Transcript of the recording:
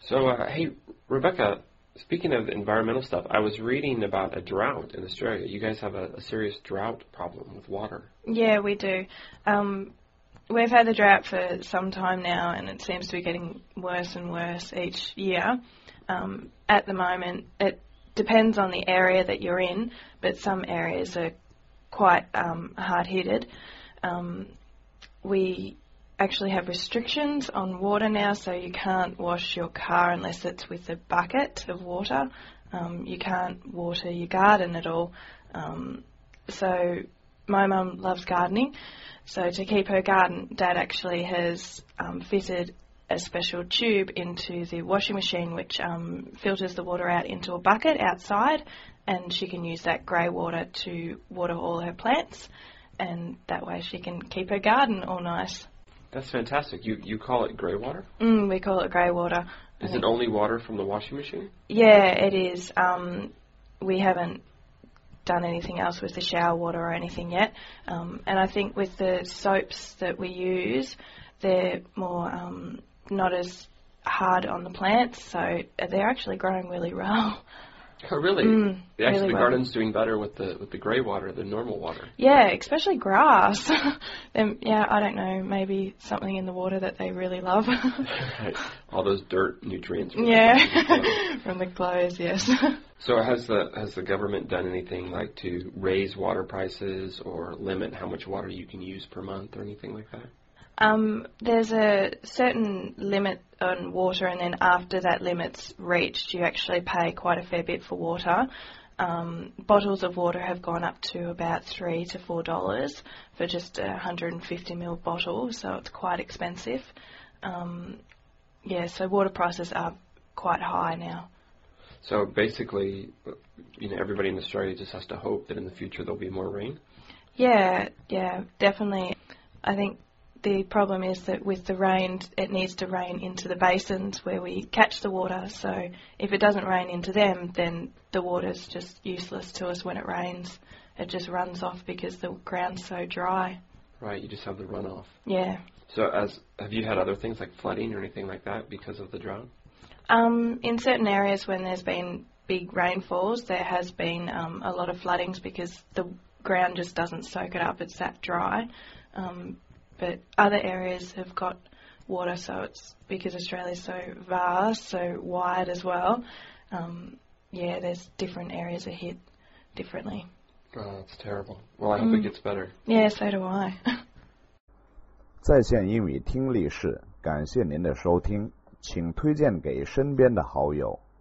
So, hey, Rebecca, speaking of environmental stuff, I was reading about a drought in Australia. You guys have a serious drought problem with water. Yeah, we do. We've had the drought for some time now, and it seems to be getting worse and worse each year. At the moment, it depends on the area that you're in, but some areas are quite hard-hit. We actually have restrictions on water now, so you can't wash your car unless it's with a bucket of water. You can't water your garden at all. So my mum loves gardening, so to keep her garden, Dad actually has fitted a special tube into the washing machine which filters the water out into a bucket outside, and she can use that grey water to water all her plants, and that way she can keep her garden all nice. That's fantastic. You call it grey water? We call it grey water. Is it only water from the washing machine? Yeah, it is. We haven't done anything else with the shower water or anything yet. And I think with the soaps that we use, they're more not as hard on the plants, so they're actually growing really well. Oh, really? Actually, really the well. garden's doing better with the grey water than normal water. Yeah, especially grass. Yeah, I don't know, maybe something in the water that they really love. Right. All those dirt nutrients. Yeah, from the clothes, yes. So has the government done anything like to raise water prices or limit how much water you can use per month or anything like that? There's a certain limit on water, and then after that limit's reached, you actually pay quite a fair bit for water. Bottles of water have gone up to about $3 to $4 for just a 150ml bottle, so it's quite expensive. So water prices are quite high now. So basically, everybody in Australia just has to hope that in the future there'll be more rain? Yeah, definitely. I think the problem is that with the rain, it needs to rain into the basins where we catch the water. So if it doesn't rain into them, then the water's just useless to us when it rains. It just runs off because the ground's so dry. Right, you just have the runoff. Yeah. So have you had other things like flooding or anything like that because of the drought? In certain areas when there's been big rainfalls, there has been a lot of floodings because the ground just doesn't soak it up. It's that dry. But other areas have got water, so it's because Australia's so vast, so wide as well. There's different areas are hit differently. Oh, that's terrible. Well, I hope it gets better. Yeah, so do I. 在线英语听力室，感谢您的收听，请推荐给身边的好友。